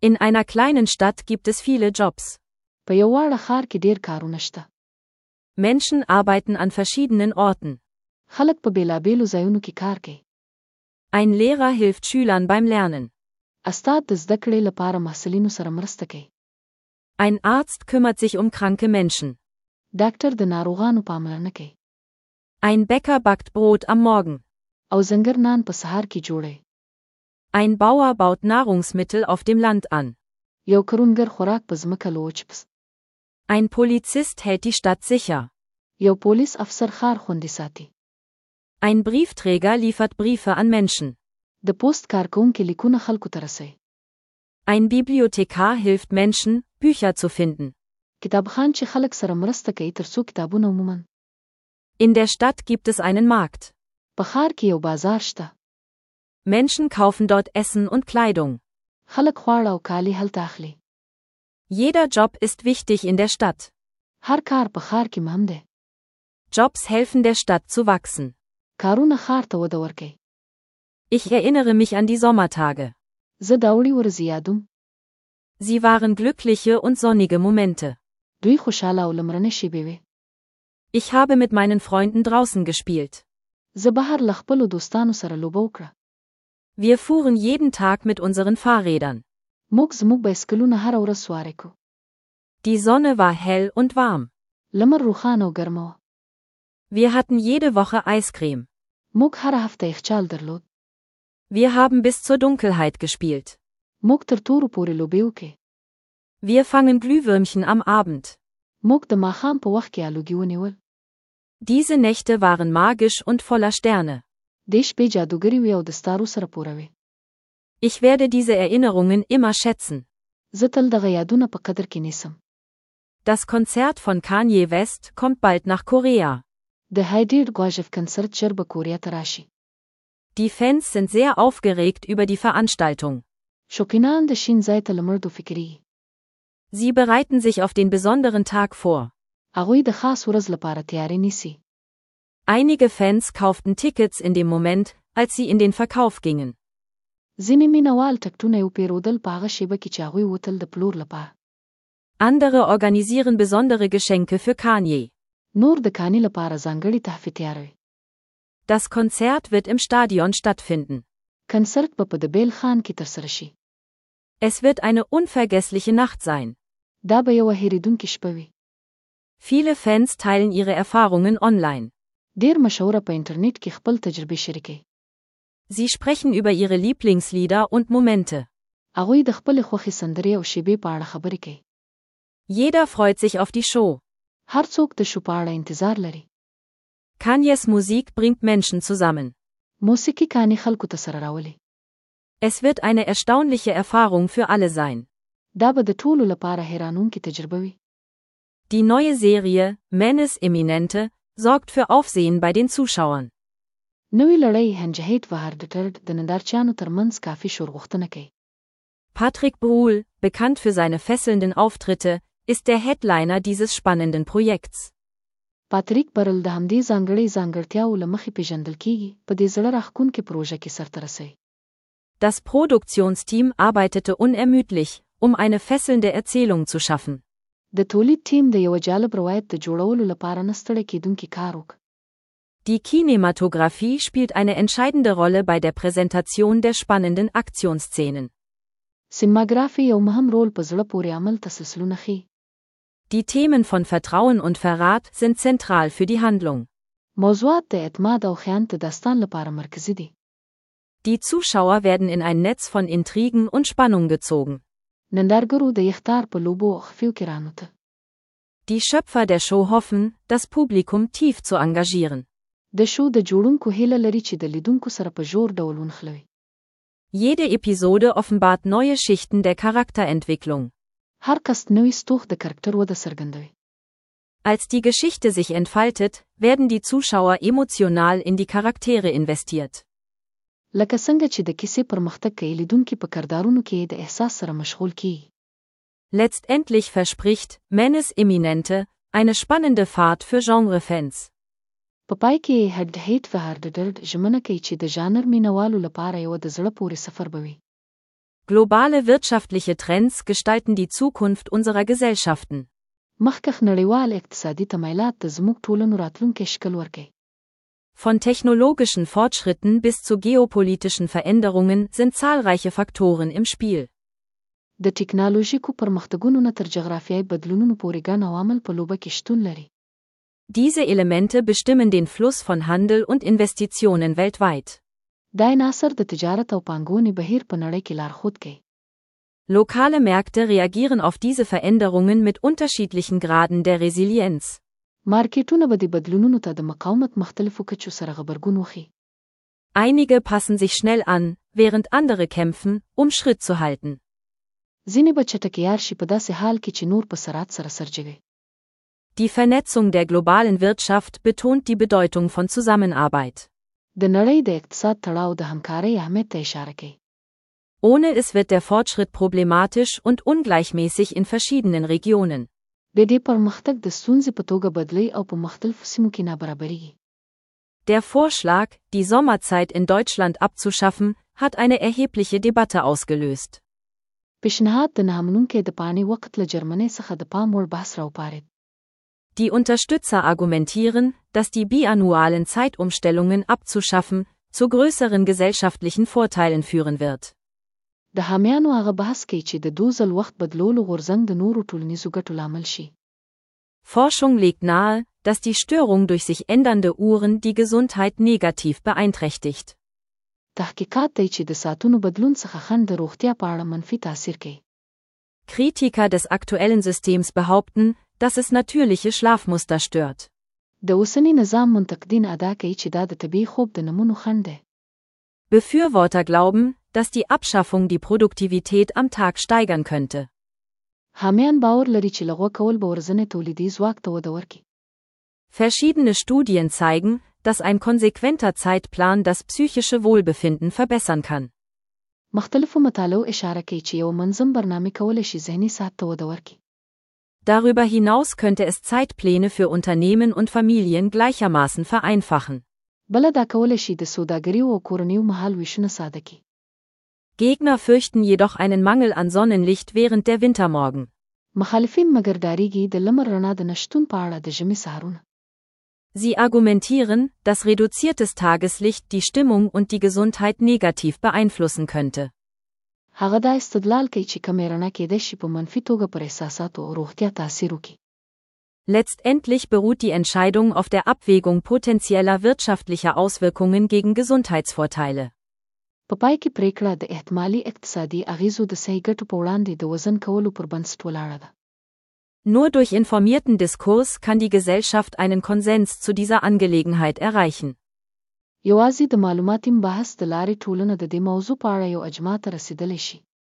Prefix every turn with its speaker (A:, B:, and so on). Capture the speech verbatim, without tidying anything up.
A: In einer kleinen Stadt gibt es viele Jobs.
B: په یو واړه ښار کې ډیر کارونه شته.
A: Menschen arbeiten an verschiedenen Orten.
B: خلک په بیلابیلو ځایونو کې کار کوي.
A: Ein Lehrer hilft Schülern beim Lernen.
B: استاد د زده کړې لپاره محصلینو سره مرسته کوي.
A: Ein Arzt kümmert sich um kranke Menschen.
B: ډاکټر د ناروغانو پاملرنه کوي.
A: Ein Bäcker backt Brot am Morgen.
B: او زنګر نان په سهار کې جوړي.
A: Ein Bauer baut Nahrungsmittel auf dem Land an.
B: یو کروندګر خوراک په ځمکه لوچ پس.
A: Ein Polizist hält die Stadt sicher.
B: یو پولیس افسر ښار خوندي ساتي.
A: Ein Briefträger liefert Briefe an Menschen.
B: د پوسټ کارکونکي لیکونه خلکو ته رسوي.
A: Ein Bibliothekar hilft Menschen, Bücher zu finden.
B: کتابخان چې خلک سره مرسته کوي ترڅو کتابونه ومومن.
A: In der Stadt gibt es einen Markt.
B: په ښار کې یو بازار شته.
A: Menschen kaufen dort Essen und Kleidung.
B: خلک خواړه او کالي هلته اخلي.
A: Jeder Job ist wichtig in der Stadt.
B: هر کار په ښار کې مهم دی.
A: Jobs helfen der Stadt zu wachsen.
B: کارونه ښار ته وده ورکوي.
A: Ich erinnere mich an die Sommertage.
B: زه د اوړي ورځې یادوم.
A: Sie waren glückliche und sonnige Momente.
B: دوی خوشاله او لمرنه شېبې وې.
A: Ich habe mit meinen Freunden draußen gespielt.
B: زه بهر له خپلو دوستانو سره لوبه وکړه.
A: Wir fuhren jeden Tag mit unseren Fahrrädern.
B: موږ زموږ بایسکلونه هره ورځ سوارې کو.
A: Die Sonne war hell und warm.
B: لمر روښانه او ګرمه وه.
A: Wir hatten jede Woche Eiscreme.
B: موږ هره هفته یخچال درلود.
A: Wir haben bis zur Dunkelheit gespielt.
B: موږ تر تورو پورې لوبې وکړې.
A: Wir fangen Glühwürmchen am Abend.
B: موږ د ماښام په وخت کې الوګي ونیول.
A: Diese Nächte waren magisch und voller Sterne.
B: دې شپې جادوګرې وې او د ستارو سره پوره وې.
A: Ich werde diese Erinnerungen immer schätzen.
B: زه تل دغه یادونه په قدر کې نیسم.
A: Das Konzert von Kanye West kommt bald nach Korea.
B: د هایډیر ګواژف کنسرت ژر به کوریا ته راشي.
A: Die Fans sind sehr aufgeregt über die Veranstaltung.
B: شوقینان د شین ځای ته لمړدو فکري.
A: Sie bereiten sich auf den besonderen Tag vor.
B: هغوی د خاص ورځ لپاره تیاری نیسي.
A: Einige Fans kauften Tickets in dem Moment, als sie in den Verkauf gingen.
B: ځینې مینوال ټکټونه یې وپېرودل په هغه شېبه کې چې هغوی وتل د پلور لپاره.
A: Andere organisieren besondere Geschenke für Kanye.
B: نور د کانی لپاره ځانګړي تحفې تیاروي.
A: Das Konzert wird im Stadion stattfinden.
B: کنسرت به په د بیل خان کې ترسره شي.
A: Es wird eine unvergessliche Nacht sein.
B: دا به یوه هېرېدونکې شپه وي.
A: Viele Fans teilen ihre Erfahrungen online.
B: ډېر مشهوره په انټرنیټ کې خپل تجربې شریکوي.
A: Sie sprechen über ihre Lieblingslieder und Momente.
B: هغوی د خپلې خوښې سندرې او شیبې په اړه خبرې کوي.
A: Jeder freut sich auf die Show.
B: هر څوک د شو په اړه انتظار لري.
A: Kanyes Musik bringt Menschen zusammen.
B: موسیقي کانی خلکو ته سره راولي.
A: Es wird eine erstaunliche Erfahrung für alle sein.
B: دا به د ټولو لپاره حیرانونکې تجربه وي.
A: Die neue Serie, Menes Eminente, sorgt für Aufsehen bei den Zuschauern.
B: نوې لړۍ هنجهیت وهاردټرډ د نندارچیانو ترمنځ کافي شورغوښتنه کوي.
A: Patrick Bruhl, bekannt für seine fesselnden Auftritte, ist der Headliner dieses spannenden Projekts.
B: پاتریک برل د همدې ځانګړې ځانګړتیاو له مخې پیژندل کیږي په دې زړه راښکونکې پروژه کې سرته رسوي.
A: Das Produktionsteam arbeitete unermüdlich, um eine fesselnde Erzählung zu schaffen.
B: د تولید ټیم د یو جالب روایت د جوړولو لپاره نه ستړی کېدونکي کار وکړ.
A: Die Kinematografie spielt eine entscheidende Rolle bei der Präsentation der spannenden Aktionsszenen.
B: سینماګرافي یو مهم رول په زړه پورې عمل تسلسلونه ښیي.
A: Die Themen von Vertrauen und Verrat sind zentral für die Handlung.
B: موضوعات د اعتماد او خیانت د داستان لپاره مرکزي دي.
A: Die Zuschauer werden in ein Netz von Intrigen und Spannung gezogen.
B: نندارګرو د یختار په لوبو او خفیو کې رانوته.
A: Die Schöpfer der Show hoffen, das Publikum tief zu engagieren.
B: د شو د جوړونکو هیله لري چې د لیدونکو سره په ژور ډول ونښلوي.
A: Jede Episode offenbart neue Schichten der Charakterentwicklung.
B: هر کس نوې ستوخ د کرکټر وده څرګندوي.
A: Als die Geschichte sich entfaltet, werden die Zuschauer emotional in die Charaktere investiert.
B: لکه څنګه چې د کیسې پرمختګ کوي لیدونکي په کردارونو کې د احساس سره مشغول کیږي.
A: Letztendlich verspricht Menes Eminente eine spannende Fahrt für Genrefans.
B: په پای کې هډ هیټ وهاردټرډ ژمنه کوي چې د ژانر مینوالو لپاره یو د زړه پورې سفر به وي.
A: Globale wirtschaftliche Trends gestalten die Zukunft unserer Gesellschaften.
B: مخکښ نړیوال اقتصادي تمایلات د زموږ ټولنو راتلونکی شکل ورکوي.
A: Von technologischen Fortschritten bis zu geopolitischen Veränderungen sind zahlreiche Faktoren im Spiel.
B: د ټکنالوژیکو پرمختګونو نه تر جغرافیایي بدلونونو پورې ګڼ عوامل په لوبه کې شتون لري.
A: Diese Elemente bestimmen den Fluss von Handel und Investitionen weltweit.
B: دا عناصر د تجارت او پانګونې بهیر په نړۍ کې لارښود کوي.
A: Lokale Märkte reagieren auf diese Veränderungen mit unterschiedlichen Graden der Resilienz.
B: مارکیټونه به د بدلونونو ته د مقاومت مختلفو کچو سره غبرګون وښيي.
A: Einige passen sich schnell an, während andere kämpfen, um Schritt zu halten.
B: ځینې به چټکیار شي په داسې حال کې چې نور په سرعت سره سرجوي.
A: Die Vernetzung der globalen Wirtschaft betont die Bedeutung von Zusammenarbeit.
B: د نړۍ د اقتصاد تړاو د همکارۍ اهمیت ته اشاره کوي.
A: Ohne es wird der Fortschritt problematisch und ungleichmäßig in verschiedenen Regionen.
B: د دې پرمختګ د ستونزې په توګه بدلی او په مختلفو سیمو کې نابرابري.
A: Der Vorschlag, die Sommerzeit in Deutschland abzuschaffen, hat eine erhebliche Debatte ausgelöst.
B: پیشنهاد د نامنونکي د پانی وخت له جرمني څخه د پام وړ بحث راوپارید.
A: Die Unterstützer argumentieren, dass die biannualen Zeitumstellungen abzuschaffen, zu größeren gesellschaftlichen Vorteilen führen wird.
B: د حامیانو هغه بحث کوي چې د دوزل وخت بدلولو غورځنګ د نورو ټولنیزو ګټو لامل شي.
A: Forschung legt nahe, dass die Störung durch sich ändernde Uhren die Gesundheit negativ beeinträchtigt.
B: تحقیقات دی چې د ساعتونو بدلون څخه خنډ د روغتیا په اړه منفي تاثیر کوي.
A: Kritiker des aktuellen Systems behaupten, dass es natürliche Schlafmuster stört.
B: د اوسنی نظام منتقدین ادا کوي چې دا د طبیعي خوب د نمونو خنډ دی.
A: Befürworter glauben, dass die Abschaffung die Produktivität am Tag steigern könnte.
B: حامیان باور لري چې لغوه کول به ورځنی تولیدي ځواک ته وده ورکړي.
A: Verschiedene Studien zeigen, dass ein konsequenter Zeitplan das psychische Wohlbefinden verbessern kann.
B: مختلفو مطالعو اشاره کوي چې یو منظم برنامه کولی شي ذهني صحت ته وده ورکړي.
A: Darüber hinaus könnte es Zeitpläne für Unternehmen und Familien gleichermaßen vereinfachen.
B: بله دا کولی شي د سوداګریو او کورنیو مهال ویشونه ساده کړي.
A: Gegner fürchten jedoch einen Mangel an Sonnenlicht während der Wintermorgen.
B: مخالفین مګر ډاریږي د لمر رڼا د نشتون په اړه د ژمي سهارونه.
A: Sie argumentieren, dass reduziertes Tageslicht die Stimmung und die Gesundheit negativ beeinflussen könnte.
B: هغه دا استدلال کوي چې کمې رڼا کېدای شي په منفي توګه پر احساساتو او روغتیا تاثیر وکړي.
A: Letztendlich beruht die Entscheidung auf der Abwägung potenzieller wirtschaftlicher Auswirkungen gegen Gesundheitsvorteile.
B: په پای کې پریکړه د احتمالي اقتصادي اغیزو د صحي ګټو په وړاندې د وزن کولو پر بنسټ ولاړه ده.
A: Nur durch informierten Diskurs kann die Gesellschaft einen Konsens zu dieser Angelegenheit erreichen.
B: یوازې د معلوماتي بحث د لارې ټولنه د دې موضوع په اړه یو اجماع ته رسیدلی شي.